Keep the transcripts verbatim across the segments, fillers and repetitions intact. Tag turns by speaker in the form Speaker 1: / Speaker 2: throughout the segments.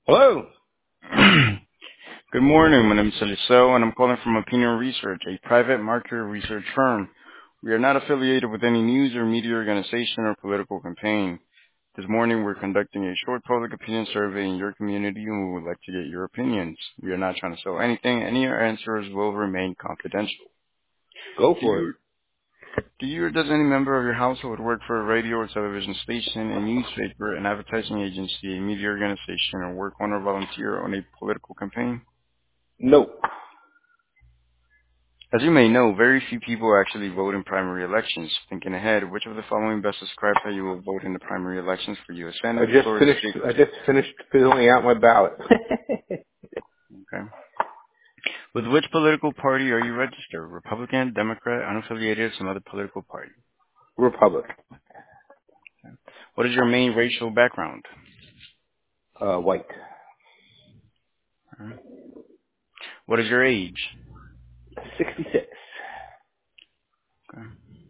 Speaker 1: Hello.
Speaker 2: Good morning. My name is Eliseo, and I'm calling from Opinion Research, a private market research firm. We are not affiliated with any news or media organization or political campaign. This morning, we're conducting a short public opinion survey in your community, and we would like to get your opinions. We are not trying to sell anything. Any answers will remain confidential.
Speaker 1: Go
Speaker 2: Do
Speaker 1: for it.
Speaker 2: you, do you or does any member of your household work for a radio or television station, a newspaper, an advertising agency, a media organization, or work on or volunteer on a political campaign?
Speaker 1: No.
Speaker 2: As you may know, very few people actually vote in primary elections. Thinking ahead, which of the following best describes how you will vote in the primary elections for U S
Speaker 1: I
Speaker 2: Senate? The
Speaker 1: just
Speaker 2: floor is
Speaker 1: finished.
Speaker 2: yours.
Speaker 1: I just finished filling out my ballot.
Speaker 2: Okay. With which political party are you registered? Republican, Democrat, unaffiliated, some other political party?
Speaker 1: Republic.
Speaker 2: What is your main racial background?
Speaker 1: Uh, white.
Speaker 2: Okay. What is your age?
Speaker 1: Sixty-six.
Speaker 2: Okay.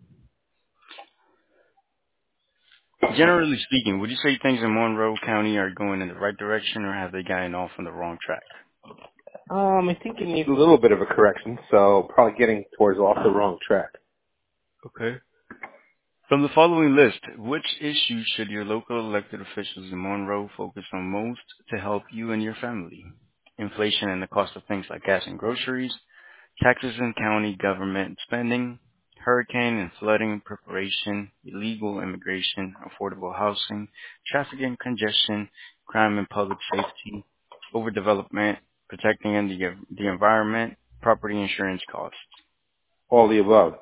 Speaker 2: Generally speaking, would you say things in Monroe County are going in the right direction, or have they gotten off on the wrong track?
Speaker 1: Um, I think you need a little bit of a correction, so probably getting towards off the wrong track.
Speaker 2: Okay. From the following list, which issues should your local elected officials in Monroe focus on most to help you and your family? Inflation and the cost of things like gas and groceries, taxes and county government spending, hurricane and flooding preparation, illegal immigration, affordable housing, traffic and congestion, crime and public safety, overdevelopment, protecting and the, the environment, property insurance costs.
Speaker 1: All the above.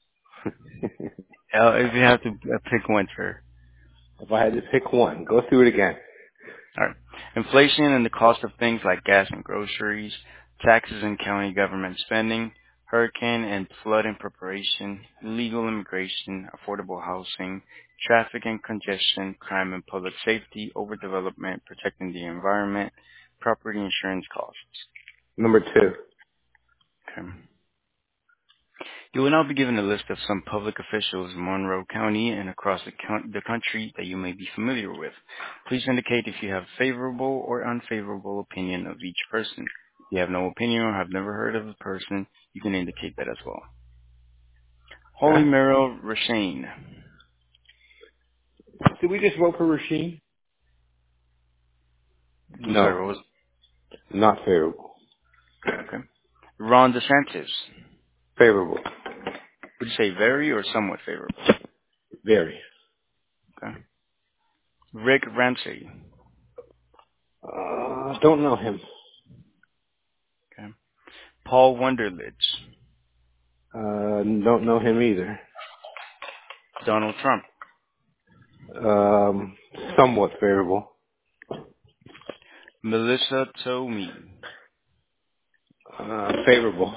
Speaker 2: Uh, if you have to uh, pick one, sir.
Speaker 1: If I had to pick one, go through it again.
Speaker 2: All right. Inflation and the cost of things like gas and groceries, taxes and county government spending, hurricane and flood in preparation, illegal immigration, affordable housing, traffic and congestion, crime and public safety, overdevelopment, protecting the environment, property insurance costs.
Speaker 1: Number two.
Speaker 2: Okay. You will now be given a list of some public officials in Monroe County and across the, count- the country that you may be familiar with. Please indicate if you have favorable or unfavorable opinion of each person. If you have no opinion or have never heard of a person, you can indicate that as well. Holy
Speaker 1: Okay.
Speaker 2: Merrill Rashane.
Speaker 1: Did we just vote for Rasheen?
Speaker 2: I'm sorry,
Speaker 1: No.
Speaker 2: what was
Speaker 1: Not favorable.
Speaker 2: okay. Ron DeSantis.
Speaker 1: Favorable.
Speaker 2: Would you say very or somewhat favorable?
Speaker 1: Very.
Speaker 2: Okay. Rick Ramsey.
Speaker 1: Uh, don't know him.
Speaker 2: Okay. Paul Wunderlich.
Speaker 1: Uh, don't know him either.
Speaker 2: Donald Trump.
Speaker 1: Um, somewhat favorable.
Speaker 2: Melissa Tomei.
Speaker 1: Uh, favorable.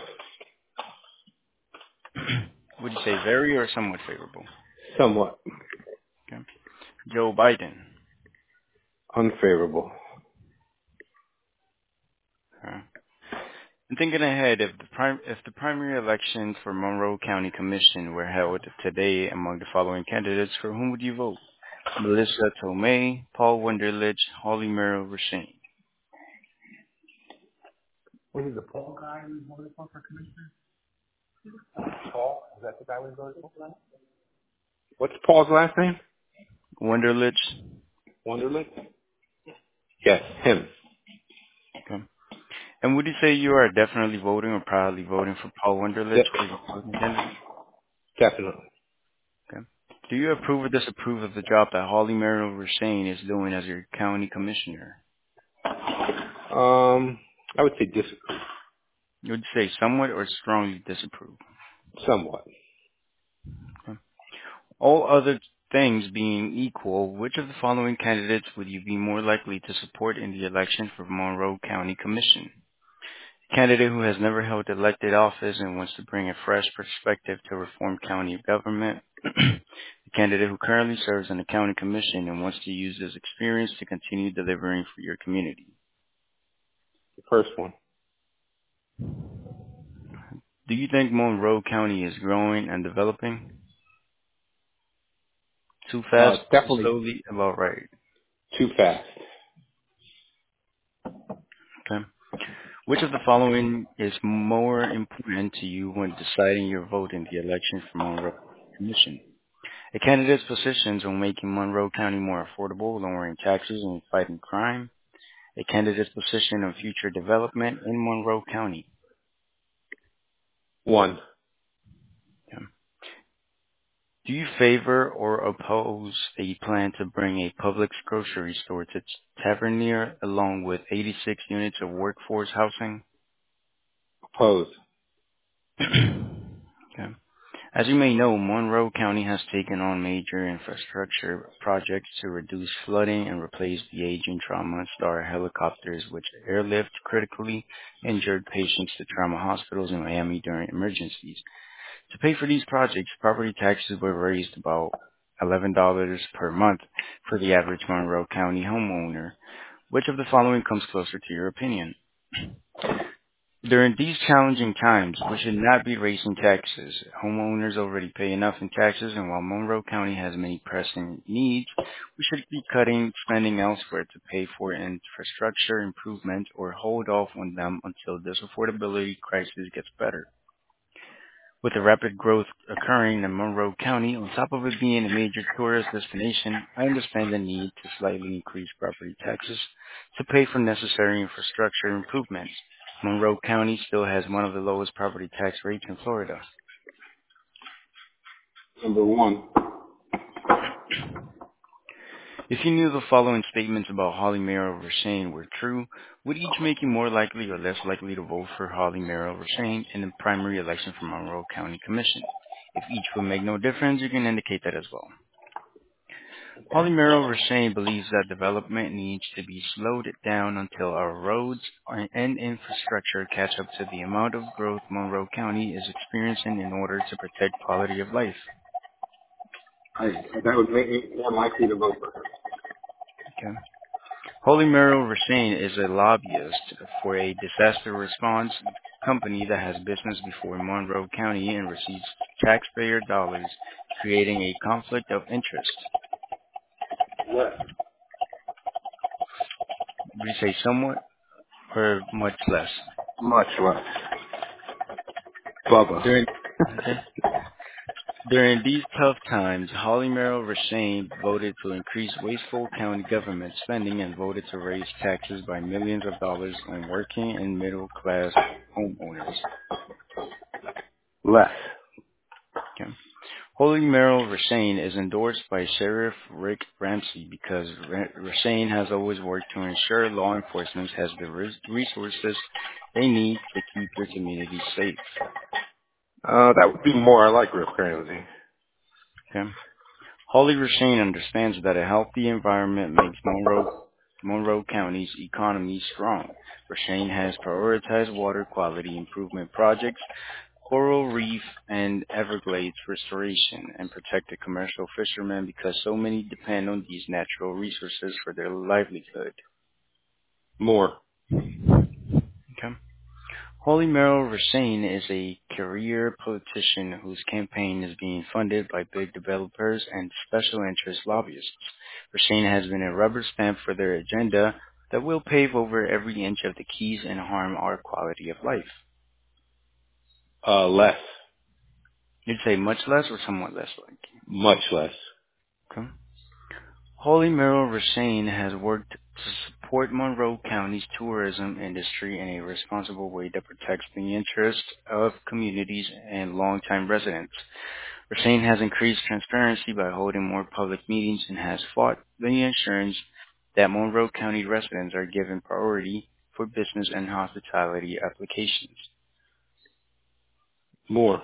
Speaker 2: Would you say very or somewhat favorable?
Speaker 1: Somewhat.
Speaker 2: Okay. Joe Biden.
Speaker 1: Unfavorable.
Speaker 2: Okay. And thinking ahead, if the prim- if the primary elections for Monroe County Commission were held today among the following candidates, for whom would you vote? Melissa Tomei, Paul Wunderlich, Holly Merrill Rashane.
Speaker 1: What is the Paul guy we voted for for commissioner? Paul? Is that the guy we voted for? What's Paul's last name?
Speaker 2: Wunderlich.
Speaker 1: Wonderlic? Yes, him.
Speaker 2: Okay. And would you say you are definitely voting or proudly voting for Paul Wunderlich
Speaker 1: De-
Speaker 2: for the Republican candidate?
Speaker 1: definitely.
Speaker 2: Okay. Do you approve or disapprove of the job that Holly Merrill Rashane is doing as your county commissioner?
Speaker 1: Um, I would say dis-
Speaker 2: You would say somewhat or strongly disapprove.
Speaker 1: somewhat.
Speaker 2: Okay. All other things being equal, which of the following candidates would you be more likely to support in the election for Monroe County Commission? A candidate who has never held elected office and wants to bring a fresh perspective to reform county government. A candidate who currently serves on the county commission and wants to use this experience to continue delivering for your community.
Speaker 1: The first one.
Speaker 2: Do you think Monroe County is growing and developing? Too
Speaker 1: Uh,
Speaker 2: fast, too
Speaker 1: definitely
Speaker 2: slowly, about right?
Speaker 1: too fast.
Speaker 2: Okay. Which of the following is more important to you when deciding your vote in the election for Monroe Commission? A candidate's positions on making Monroe County more affordable, lowering taxes, and fighting crime. A candidate's position on future development in Monroe County.
Speaker 1: One.
Speaker 2: Okay. Do you favor or oppose a plan to bring a Publix grocery store to Tavernier along with eighty-six units of workforce housing?
Speaker 1: Opposed.
Speaker 2: Okay. As you may know, Monroe County has taken on major infrastructure projects to reduce flooding and replace the aging Trauma Star helicopters, which airlift critically injured patients to trauma hospitals in Miami during emergencies. To pay for these projects, property taxes were raised about eleven dollars per month for the average Monroe County homeowner. Which of the following comes closer to your opinion? During these challenging times, we should not be raising taxes. Homeowners already pay enough in taxes, and while Monroe County has many pressing needs, we should be cutting spending elsewhere to pay for infrastructure improvement or hold off on them until this affordability crisis gets better. With the rapid growth occurring in Monroe County, on top of it being a major tourist destination, I understand the need to slightly increase property taxes to pay for necessary infrastructure improvements. Monroe County still has one of the lowest property tax rates in Florida.
Speaker 1: Number one.
Speaker 2: If you knew the following statements about Holly Merrill Rashane were true, would each make you more likely or less likely to vote for Holly Merrill Rashane in the primary election for Monroe County Commission? If each would make no difference, you can indicate that as well. Holly Merrill Rashane believes that development needs to be slowed down until our roads and infrastructure catch up to the amount of growth Monroe County is experiencing in order to protect quality of life.
Speaker 1: I, that would make me more likely to vote for her.
Speaker 2: Okay. Holly Merrill Rashane is a lobbyist for a disaster response company that has business before Monroe County and receives taxpayer dollars, creating a conflict of interest.
Speaker 1: Less.
Speaker 2: Would you say somewhat or much less?
Speaker 1: Much less. Bubba.
Speaker 2: During okay. During these tough times, Holly Merrill Rashane voted to increase wasteful county government spending and voted to raise taxes by millions of dollars on working and middle-class homeowners.
Speaker 1: Less.
Speaker 2: Okay. Holly Merrill Rashane is endorsed by Sheriff Rick Ramsey because Rashane has always worked to ensure law enforcement has the resources they need to keep their communities safe.
Speaker 1: Uh, that would be more. I like Rick Ramsey.
Speaker 2: Okay. Holly Rashane understands that a healthy environment makes Monroe, Monroe County's economy strong. Rashane has prioritized water quality improvement projects, coral reef and Everglades restoration, and protected commercial fishermen because so many depend on these natural resources for their livelihood.
Speaker 1: More.
Speaker 2: Okay. Holly Merrill Rashane is a career politician whose campaign is being funded by big developers and special interest lobbyists. Rashane has been a rubber stamp for their agenda that will pave over every inch of the keys and harm our quality of life.
Speaker 1: Uh, less.
Speaker 2: You'd say much less or somewhat less like?
Speaker 1: Much less.
Speaker 2: Okay. Holly Merrill Rashane has worked to support Monroe County's tourism industry in a responsible way that protects the interests of communities and longtime residents. Rashane has increased transparency by holding more public meetings and has fought the ensuring that Monroe County residents are given priority for business and hospitality applications.
Speaker 1: More.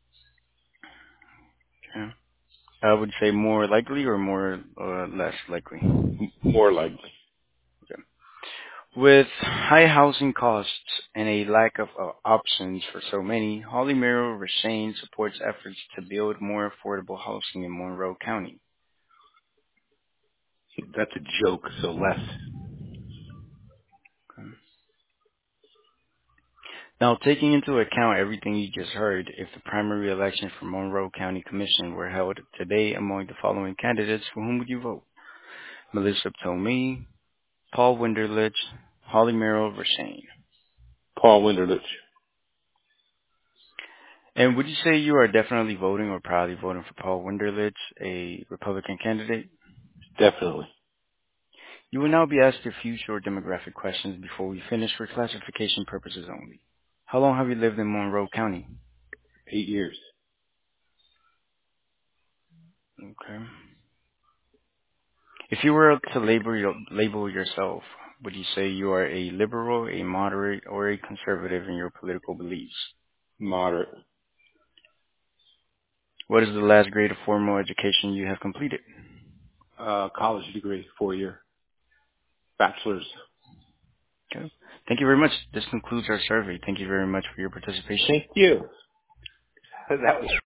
Speaker 2: Okay. I would say more likely or more or less likely.
Speaker 1: More likely.
Speaker 2: Okay. With high housing costs and a lack of uh, options for so many, Holly Merrill Rashane supports efforts to build more affordable housing in Monroe County.
Speaker 1: That's a joke, so less.
Speaker 2: Okay. Now, taking into account everything you just heard, if the primary election for Monroe County Commission were held today among the following candidates, for whom would you vote? Melissa Tomei, Paul Winderlich, Holly Merrill Rashane.
Speaker 1: Paul Winterlich.
Speaker 2: And would you say you are definitely voting or proudly voting for Paul Winterlich, a Republican candidate?
Speaker 1: Definitely.
Speaker 2: You will now be asked a few short demographic questions before we finish for classification purposes only. How long have you lived in Monroe County?
Speaker 1: Eight years.
Speaker 2: Okay. If you were to label your, label yourself, would you say you are a liberal, a moderate, or a conservative in your political beliefs?
Speaker 1: Moderate.
Speaker 2: What is the last grade of formal education you have completed?
Speaker 1: Uh, college degree, four year. Bachelor's.
Speaker 2: Okay. Thank you very much. This concludes our survey. Thank you very much for your participation.
Speaker 1: Thank you. That was